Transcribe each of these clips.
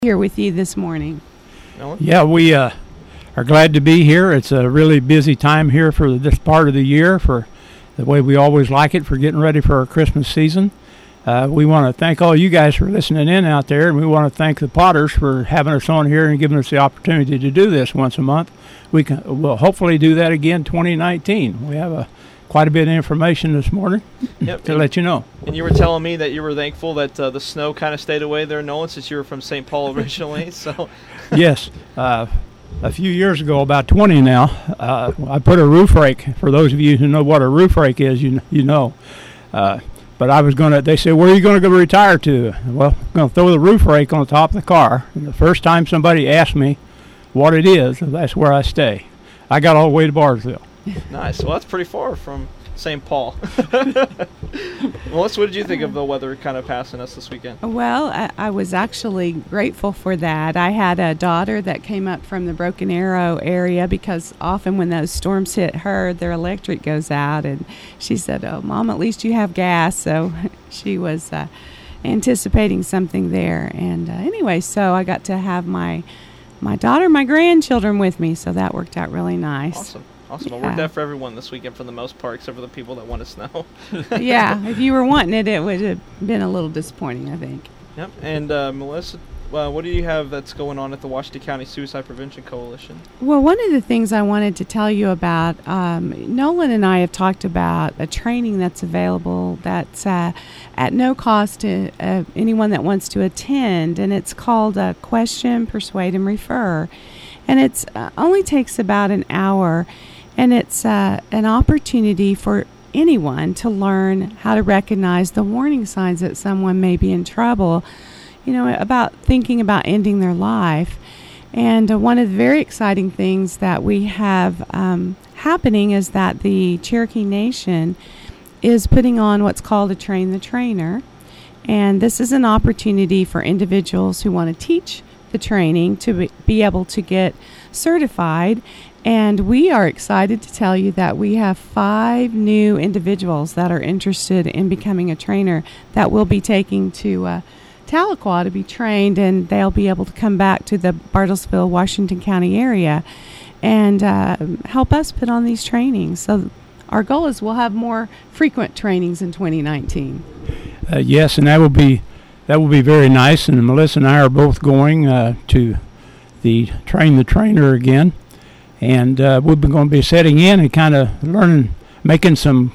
Here with you this morning. Yeah, we are glad to be here. It's a really busy time here for this part of the year, for the way we always like it, for getting ready for our Christmas season. We want to thank all you guys for listening in out there, and we want to thank the Potters for having us on here and giving us the opportunity to do this once a month. We'll hopefully do that again 2019. We have quite a bit of information this morning to let you know. And you were telling me that you were thankful that the snow kind of stayed away there, Nolan, since you were from St. Paul originally. So yes. A few years ago, about 20 now, I put a roof rake. For those of you who know what a roof rake is, you know. But I was they said, where are you going to go retire to? Well, I'm going to throw the roof rake on the top of the car. And the first time somebody asked me what it is, that's where I stay. I got all the way to Bardesville. Nice. Well, that's pretty far from St. Paul. Melissa, what did you think of the weather kind of passing us this weekend? Well, I was actually grateful for that. I had a daughter that came up from the Broken Arrow area because often when those storms hit her, their electric goes out. And she said, "Oh, Mom, at least you have gas." So she was anticipating something there. And anyway, so I got to have my daughter, my grandchildren with me. So that worked out really nice. Awesome. Awesome. It worked out for everyone this weekend for the most part, except for the people that want to snow. Yeah, if you were wanting it, it would have been a little disappointing, I think. Yep. And Melissa, what do you have that's going on at the Washington County Suicide Prevention Coalition? Well, one of the things I wanted to tell you about, Nolan and I have talked about a training that's available that's at no cost to anyone that wants to attend, and it's called Question, Persuade, and Refer. And it only takes about an hour. And it's an opportunity for anyone to learn how to recognize the warning signs that someone may be in trouble, about thinking about ending their life. And one of the very exciting things that we have happening is that the Cherokee Nation is putting on what's called a Train the Trainer. And this is an opportunity for individuals who want to teach the training to be able to get certified. And we are excited to tell you that we have 5 new individuals that are interested in becoming a trainer that will be taking to Tahlequah to be trained, and they'll be able to come back to the Bardesville, Washington County area and help us put on these trainings. So our goal is we'll have more frequent trainings in 2019. Yes, and that will be very nice. And Melissa and I are both going to the Train the Trainer again. And we've been going to be setting in and kind of learning, making some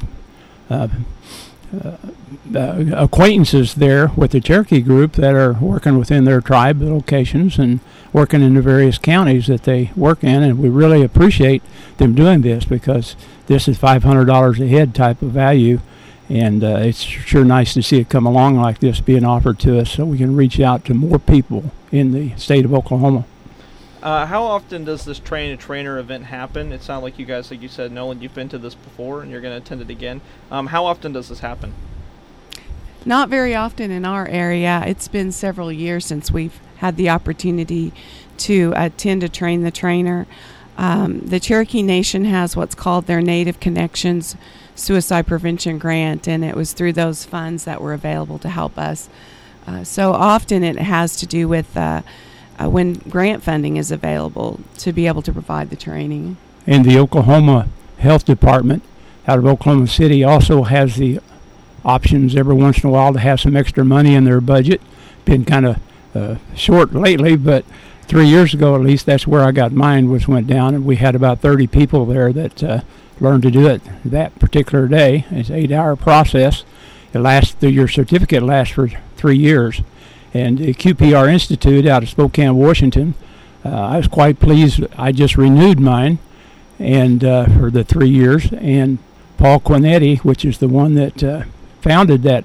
acquaintances there with the Cherokee group that are working within their tribe locations and working in the various counties that they work in. And we really appreciate them doing this because this is $500 a head type of value. And it's sure nice to see it come along like this being offered to us so we can reach out to more people in the state of Oklahoma. How often does this train-a-trainer event happen? It sounds like you guys, like you said, Nolan, you've been to this before and you're going to attend it again. How often does this happen? Not very often in our area. It's been several years since we've had the opportunity to attend a Train the Trainer. The Cherokee Nation has what's called their Native Connections Suicide Prevention Grant, and it was through those funds that were available to help us. So often it has to do with when grant funding is available to be able to provide the training. And the Oklahoma Health Department out of Oklahoma City also has the options every once in a while to have some extra money in their budget. Been kind of short lately, but 3 years ago at least, that's where I got mine, went down, and we had about 30 people there that learned to do it that particular day. It's an 8-hour process. Your certificate lasts for 3 years. And the QPR Institute out of Spokane, Washington, I was quite pleased. I just renewed mine and for the 3 years. And Paul Quinetti, which is the one that founded that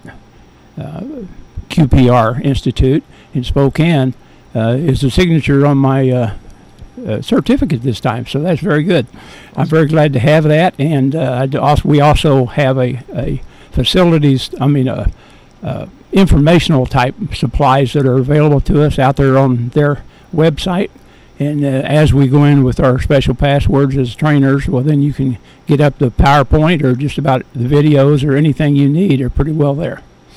QPR Institute in Spokane, is the signature on my certificate this time. So that's very good. I'm very glad to have that. And we also have a informational type supplies that are available to us out there on their website. And as we go in with our special passwords as trainers, well, then you can get up the PowerPoint or just about the videos or anything you need are pretty well there.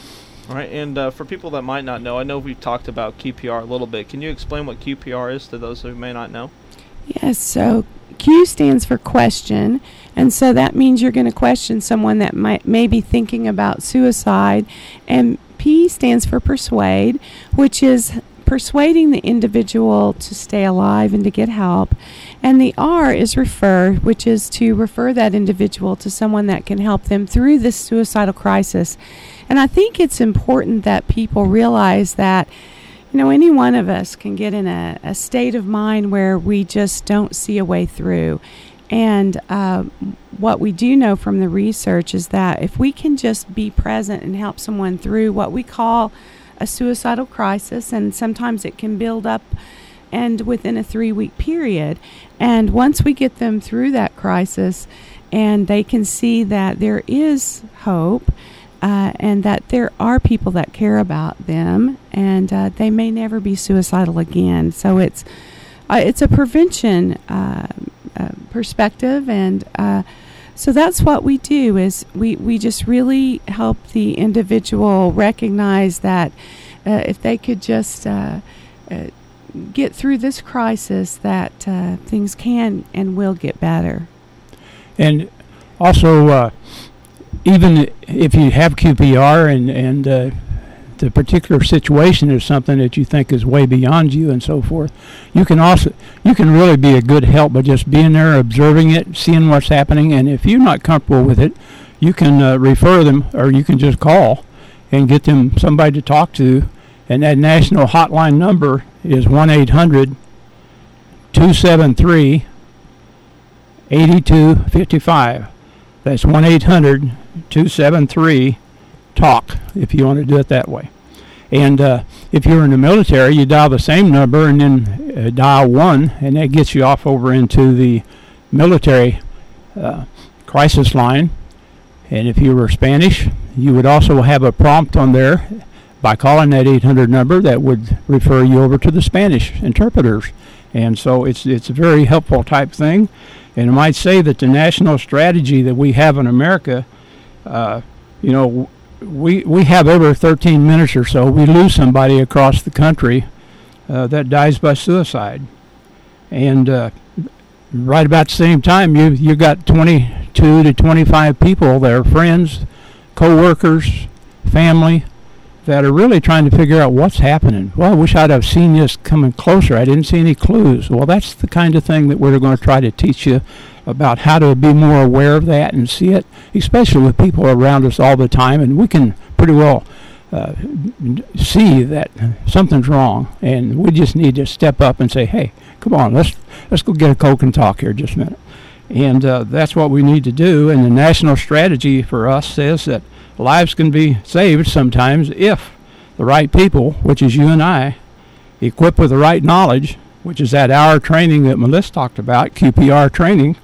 All right, and for people that might not know, I know we've talked about QPR a little bit. Can you explain what QPR is to those who may not know? Yes, so Q stands for question, and so that means you're going to question someone that may be thinking about suicide, and P stands for persuade, which is persuading the individual to stay alive and to get help, and the R is refer, which is to refer that individual to someone that can help them through this suicidal crisis. And I think it's important that people realize that any one of us can get in a state of mind where we just don't see a way through. And what we do know from the research is that if we can just be present and help someone through what we call a suicidal crisis, and sometimes it can build up and within a 3-week period. And once we get them through that crisis and they can see that there is hope, and that there are people that care about them, and they may never be suicidal again. So it's a prevention perspective, and so that's what we do. Is we just really help the individual recognize that if they could just get through this crisis, that things can and will get better. And also, even if you have QPR and the particular situation is something that you think is way beyond you and so forth, you can really be a good help by just being there, observing it, seeing what's happening. And if you're not comfortable with it, you can refer them, or you can just call and get them somebody to talk to. And that national hotline number is 1-800-273-8255. That's 1-800-273-TALK, if you want to do it that way. And if you're in the military, you dial the same number and then dial 1, and that gets you off over into the military crisis line. And if you were Spanish, you would also have a prompt on there by calling that 800 number that would refer you over to the Spanish interpreters. And so it's a very helpful type thing. And I might say that the national strategy that we have in America, we have every 13 minutes or so, we lose somebody across the country that dies by suicide. And right about the same time, you got 22 to 25 people that are friends, co-workers, family, that are really trying to figure out what's happening. Well, I wish I'd have seen this coming closer. I didn't see any clues. Well, that's the kind of thing that we're going to try to teach you about, how to be more aware of that and see it, especially with people around us all the time. And we can pretty well see that something's wrong, and we just need to step up and say, hey, come on, let's go get a Coke and talk here just a minute. And that's what we need to do. And the national strategy for us says that lives can be saved sometimes if the right people, which is you and I, equipped with the right knowledge, which is that hour training that Melissa talked about, QPR training,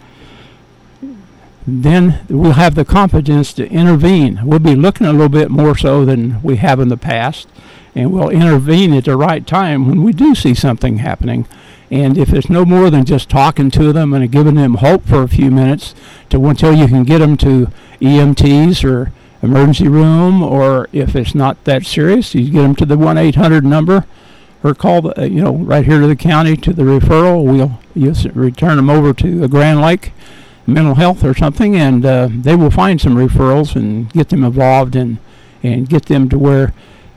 then we'll have the confidence to intervene. We'll be looking a little bit more so than we have in the past, and we'll intervene at the right time when we do see something happening. And if it's no more than just talking to them and giving them hope for a few minutes until you can get them to EMTs or emergency room, or if it's not that serious, you get them to the 1-800 number, or call right here to the county to the referral. You'll return them over to Grand Lake Mental Health or something, and they will find some referrals and get them involved and get them to where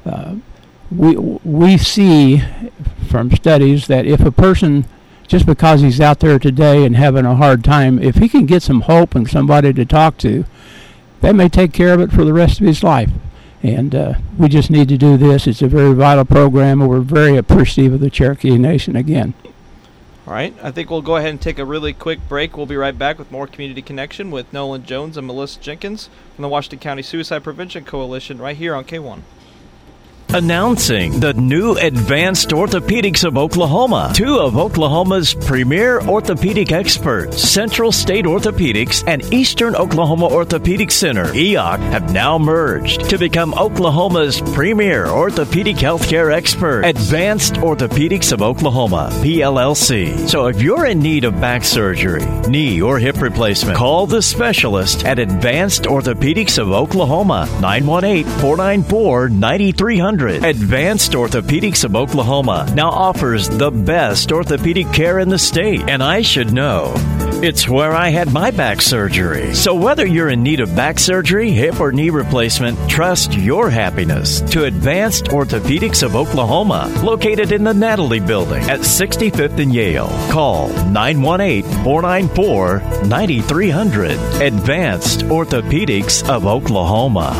we see from studies that if a person, just because he's out there today and having a hard time, if he can get some hope and somebody to talk to, that may take care of it for the rest of his life. And we just need to do this. It's a very vital program, and we're very appreciative of the Cherokee Nation again. All right, I think we'll go ahead and take a really quick break. We'll be right back with more Community Connection with Nolan Jones and Melissa Jenkins from the Washington County Suicide Prevention Coalition right here on K1. Announcing the new Advanced Orthopedics of Oklahoma. Two of Oklahoma's premier orthopedic experts, Central State Orthopedics and Eastern Oklahoma Orthopedic Center, EOC, have now merged to become Oklahoma's premier orthopedic healthcare expert, Advanced Orthopedics of Oklahoma, PLLC. So if you're in need of back surgery, knee or hip replacement, call the specialist at Advanced Orthopedics of Oklahoma, 918-494-9300. Advanced Orthopedics of Oklahoma now offers the best orthopedic care in the state. And I should know, it's where I had my back surgery. So whether you're in need of back surgery, hip or knee replacement, trust your happiness to Advanced Orthopedics of Oklahoma, located in the Natalie Building at 65th and Yale. Call 918-494-9300. Advanced Orthopedics of Oklahoma.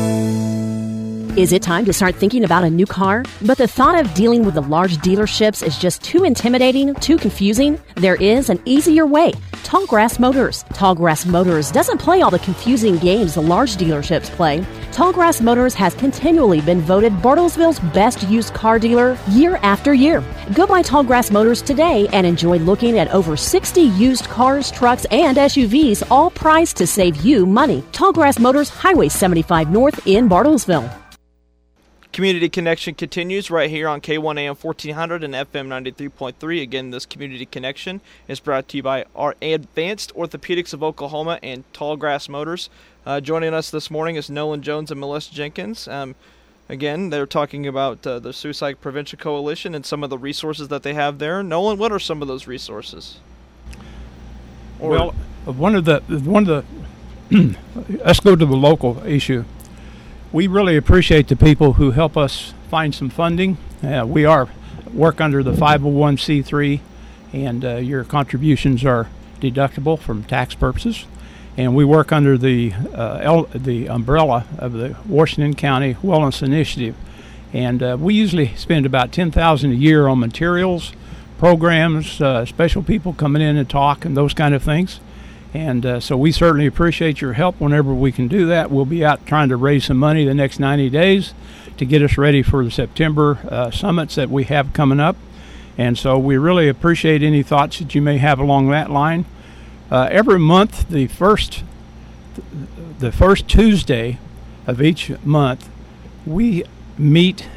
Is it time to start thinking about a new car? But the thought of dealing with the large dealerships is just too intimidating, too confusing? There is an easier way. Tallgrass Motors. Tallgrass Motors doesn't play all the confusing games the large dealerships play. Tallgrass Motors has continually been voted Bartlesville's best used car dealer year after year. Go by Tallgrass Motors today and enjoy looking at over 60 used cars, trucks, and SUVs, all priced to save you money. Tallgrass Motors, Highway 75 North in Bartlesville. Community Connection continues right here on K1 AM 1400 and FM 93.3. Again, this Community Connection is brought to you by our Advanced Orthopedics of Oklahoma and Tallgrass Motors. Joining us this morning is Nolan Jones and Melissa Jenkins. Again, they're talking about the Suicide Prevention Coalition and some of the resources that they have there. Nolan, what are some of those resources? Well, one of the let's go to the local issue. We really appreciate the people who help us find some funding. We work under the 501c3, and your contributions are deductible from tax purposes. And we work under the umbrella of the Washington County Wellness Initiative. And we usually spend about $10,000 a year on materials, programs, special people coming in and talk, and those kind of things. And so we certainly appreciate your help whenever we can do that. We'll be out trying to raise some money the next 90 days to get us ready for the September summits that we have coming up. And so we really appreciate any thoughts that you may have along that line. Every month, the first Tuesday of each month, we meet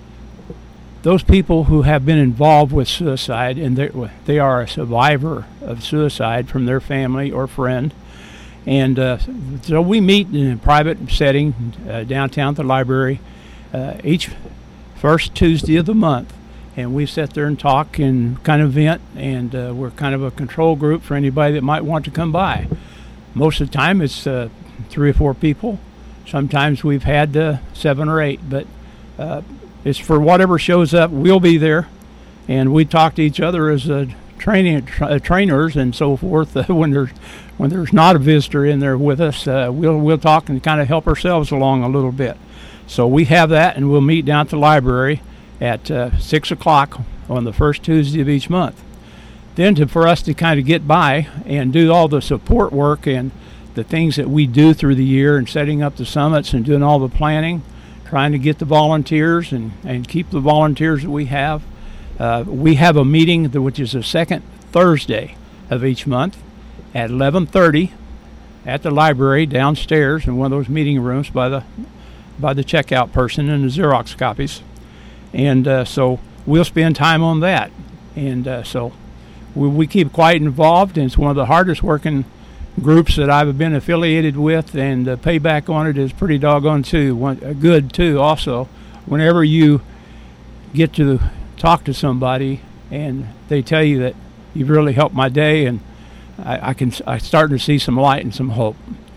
those people who have been involved with suicide, and they are a survivor of suicide from their family or friend. And so we meet in a private setting downtown at the library each first Tuesday of the month. And we sit there and talk and kind of vent, and we're kind of a control group for anybody that might want to come by. Most of the time it's 3 or 4 people. Sometimes we've had 7 or 8, but it's for whatever shows up. We'll be there, and we talk to each other as trainers and so forth. When there's not a visitor in there with us, we'll talk and kind of help ourselves along a little bit. So we have that, and we'll meet down at the library at 6 o'clock on the first Tuesday of each month. Then for us to kind of get by and do all the support work and the things that we do through the year and setting up the summits and doing all the planning, trying to get the volunteers and keep the volunteers that we have. We have a meeting which is the second Thursday of each month at 11:30 at the library downstairs in one of those meeting rooms by the checkout person and the Xerox copies. And so we'll spend time on that. And so we keep quite involved, and it's one of the hardest working groups that I've been affiliated with, and the payback on it is pretty doggone good too also. Whenever you get to talk to somebody and they tell you that you've really helped my day, and I'm starting to see some light and some hope.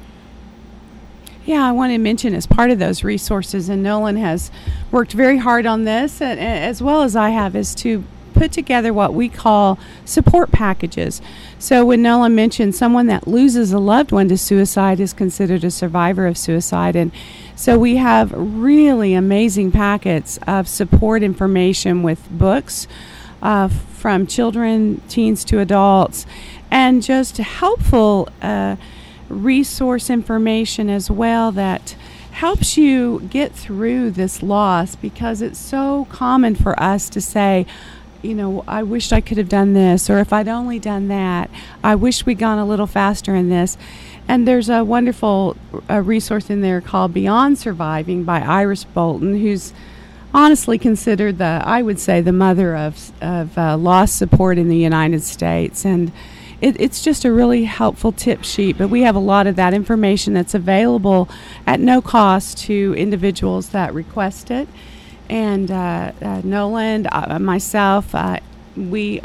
Yeah, I want to mention as part of those resources, and Nolan has worked very hard on this, as well as I have, is to put together what we call support packages. So when Nolan mentioned someone that loses a loved one to suicide is considered a survivor of suicide, and so we have really amazing packets of support information with books from children, teens to adults, and just helpful resource information as well that helps you get through this loss, because it's so common for us to say, I wish I could have done this, or if I'd only done that, I wish we'd gone a little faster in this. And there's a wonderful resource in there called Beyond Surviving by Iris Bolton, who's honestly considered the mother of loss support in the United States. And it's just a really helpful tip sheet, but we have a lot of that information that's available at no cost to individuals that request it. And Nolan, myself, you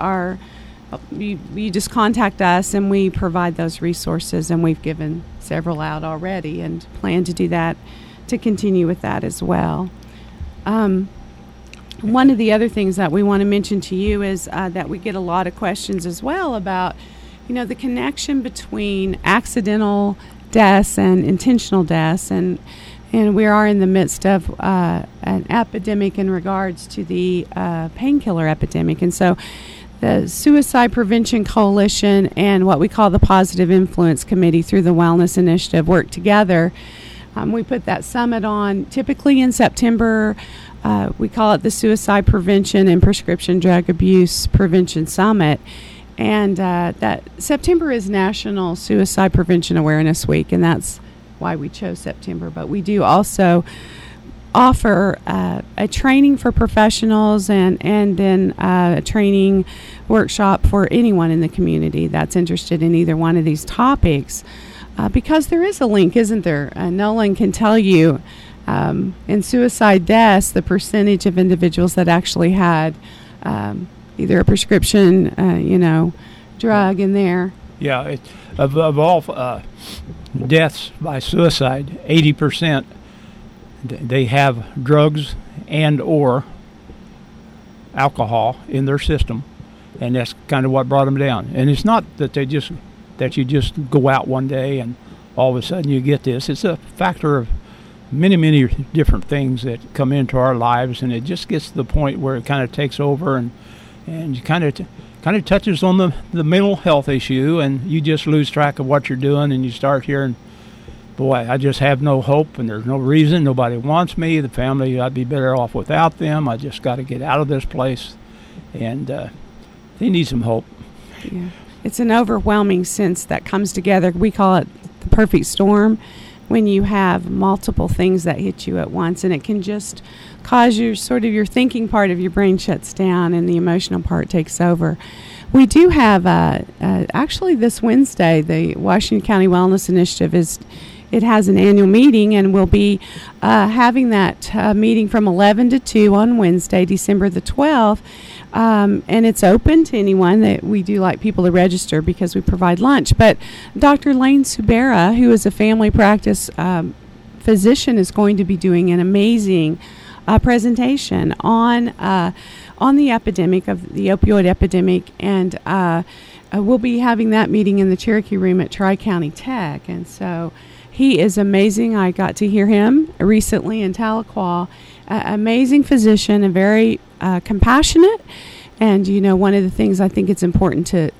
just contact us and we provide those resources, and we've given several out already and plan to do that, to continue with that as well. One of the other things that we want to mention to you is that we get a lot of questions as well about, the connection between accidental deaths and intentional deaths, and we are in the midst of an epidemic in regards to the painkiller epidemic. And so the Suicide Prevention Coalition and what we call the Positive Influence Committee through the Wellness Initiative work together. We put that summit on typically in September. We call it the Suicide Prevention and Prescription Drug Abuse Prevention Summit. And that September is National Suicide Prevention Awareness Week, and that's why we chose September. But we do also offer a training for professionals and then a training workshop for anyone in the community that's interested in either one of these topics, because there is a link, isn't there? Nolan can tell you in suicide deaths the percentage of individuals that actually had either a prescription drug in there. Yeah, of all deaths by suicide, 80% they have drugs and or alcohol in their system, and that's kind of what brought them down. And it's not that you just go out one day and all of a sudden you get this. It's a factor of many different things that come into our lives, and it just gets to the point where it kind of takes over and you kind of touches on the mental health issue, and you just lose track of what you're doing, and you start hearing, boy, I just have no hope, and there's no reason, nobody wants me, the family, I'd be better off without them, I just got to get out of this place, and they need some hope. Yeah. It's an overwhelming sense that comes together. We call it the perfect storm, when you have multiple things that hit you at once, and it can just cause your thinking part of your brain shuts down and the emotional part takes over. We do have actually this Wednesday, the Washington County Wellness Initiative has an annual meeting, and we'll be having that meeting from 11 to 2 on Wednesday, December the 12th. And it's open to anyone. That we do like people to register because we provide lunch. But Dr. Lane Subera, who is a family practice physician, is going to be doing an amazing presentation on the epidemic of the opioid epidemic, and we'll be having that meeting in the Cherokee Room at Tri-County Tech. And so he is amazing. I got to hear him recently in Tahlequah. Amazing physician, and very compassionate. And one of the things I think it's important to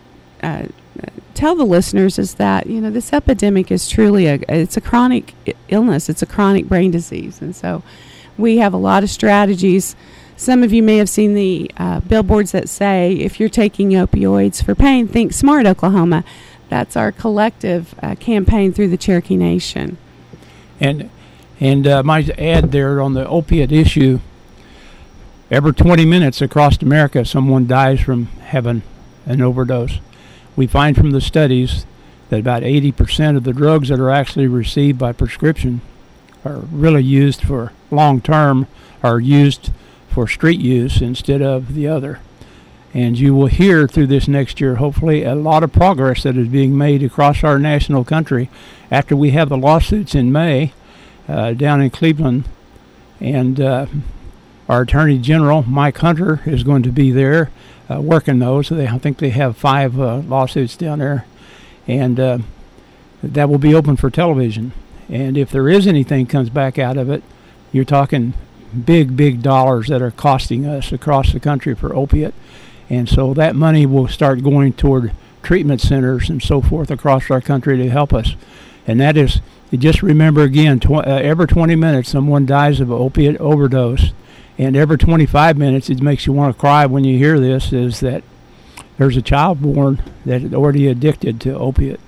tell the listeners is that this epidemic is truly it's a chronic illness. It's a chronic brain disease, and so we have a lot of strategies. Some of you may have seen the billboards that say, if you're taking opioids for pain, think SMART Oklahoma. That's our collective campaign through the Cherokee Nation. And might add there on the opiate issue, every 20 minutes across America, someone dies from having an overdose. We find from the studies that about 80% of the drugs that are actually received by prescription are really used for long-term, are used for street use instead of the other. And you will hear through this next year, hopefully, a lot of progress that is being made across our national country after we have the lawsuits in May down in Cleveland. And our Attorney General, Mike Hunter, is going to be there working those. I think they have 5 lawsuits down there. And that will be open for television. And if there is anything comes back out of it, you're talking big dollars that are costing us across the country for opiate. And so that money will start going toward treatment centers and so forth across our country to help us. and that is, just remember again, every 20 minutes someone dies of an opiate overdose, and every 25 minutes it makes you want to cry when you hear this, is that there's a child born that is already addicted to opiate.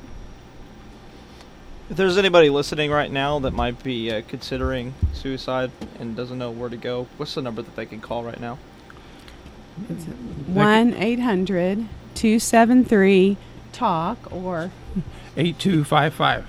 If there's anybody listening right now that might be considering suicide and doesn't know where to go, what's the number that they can call right now? 1-800-273-TALK or 8255.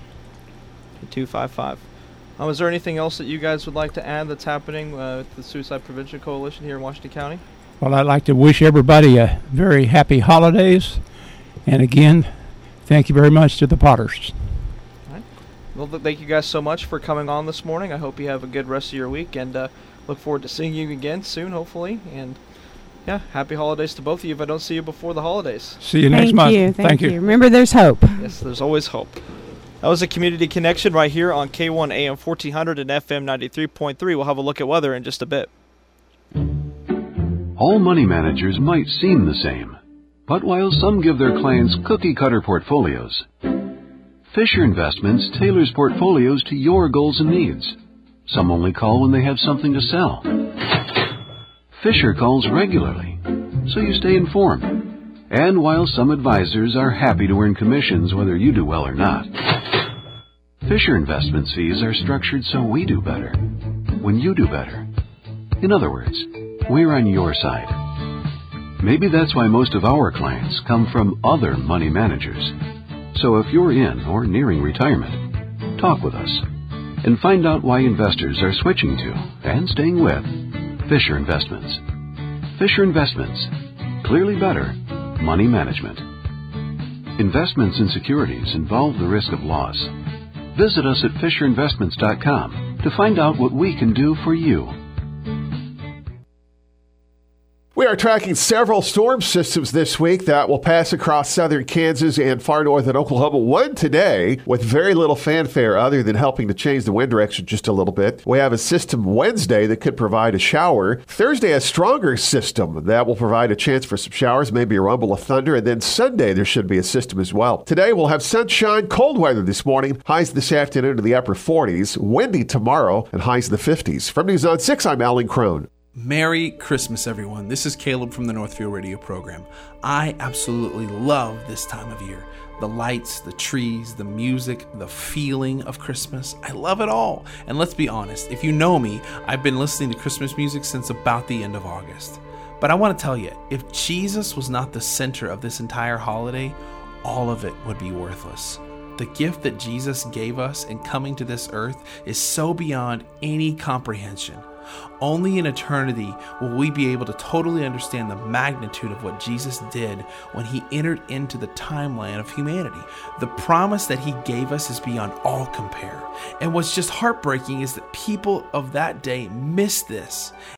8255. Is there anything else that you guys would like to add that's happening with the Suicide Prevention Coalition here in Washington County? Well, I'd like to wish everybody a very happy holidays. And again, thank you very much to the Potters. All right. Well, thank you guys so much for coming on this morning. I hope you have a good rest of your week, and look forward to seeing you again soon, hopefully. And yeah, happy holidays to both of you if I don't see you before the holidays. See you next month. Thank you. Remember, there's hope. Yes, there's always hope. That was a Community Connection right here on K1 AM 1400 and FM 93.3. We'll have a look at weather in just a bit. All money managers might seem the same, but while some give their clients cookie-cutter portfolios, Fisher Investments tailors portfolios to your goals and needs. Some only call when they have something to sell. Fisher calls regularly, so you stay informed. And while some advisors are happy to earn commissions whether you do well or not, Fisher Investments fees are structured so we do better when you do better. In other words, we're on your side. Maybe that's why most of our clients come from other money managers. So if you're in or nearing retirement, talk with us and find out why investors are switching to and staying with Fisher Investments. Fisher Investments. Clearly better money management. Investments in securities involve the risk of loss. Visit us at FisherInvestments.com to find out what we can do for you. We are tracking several storm systems this week that will pass across southern Kansas and far northern Oklahoma. One today with very little fanfare other than helping to change the wind direction just a little bit. We have a system Wednesday that could provide a shower. Thursday, a stronger system that will provide a chance for some showers, maybe a rumble of thunder. And then Sunday, there should be a system as well. Today, we'll have sunshine, cold weather this morning. Highs this afternoon to the upper 40s. Windy tomorrow and highs in the 50s. From News on 6, I'm Alan Crone. Merry Christmas, everyone. This is Caleb from the Northfield Radio program. I absolutely love this time of year. The lights, the trees, the music, the feeling of Christmas. I love it all. And let's be honest, if you know me, I've been listening to Christmas music since about the end of August. But I want to tell you, if Jesus was not the center of this entire holiday, all of it would be worthless. The gift that Jesus gave us in coming to this earth is so beyond any comprehension. Only in eternity will we be able to totally understand the magnitude of what Jesus did when he entered into the timeline of humanity. The promise that he gave us is beyond all compare. And what's just heartbreaking is that people of that day missed this